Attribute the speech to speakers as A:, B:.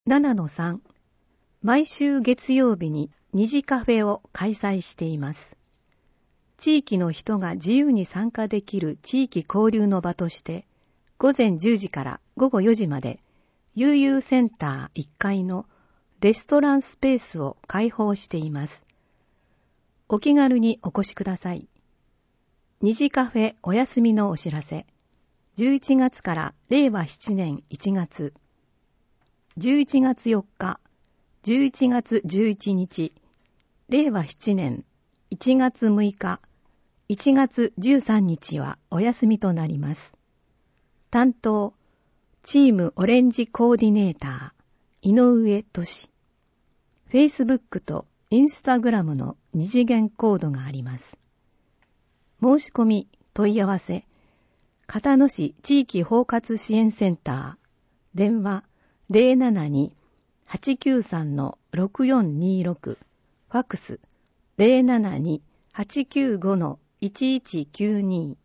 A: 7-3、毎週月曜日に2時カフェを開催しています。地域の人が自由に参加できる地域交流の場として、午前10時から午後4時まで、悠々センター1階のレストランスペースを開放しています。お気軽にお越しください。2時カフェお休みのお知らせ。11月から令和7年1月。11月4日、11月11日、令和7年1月6日、1月13日はお休みとなります。担当、チームオレンジコーディネーター、井上俊。Facebook と Instagram の二次元コードがあります。申し込み、問い合わせ、片野市地域包括支援センター、電話072-893-6426、ファックス072-895-1192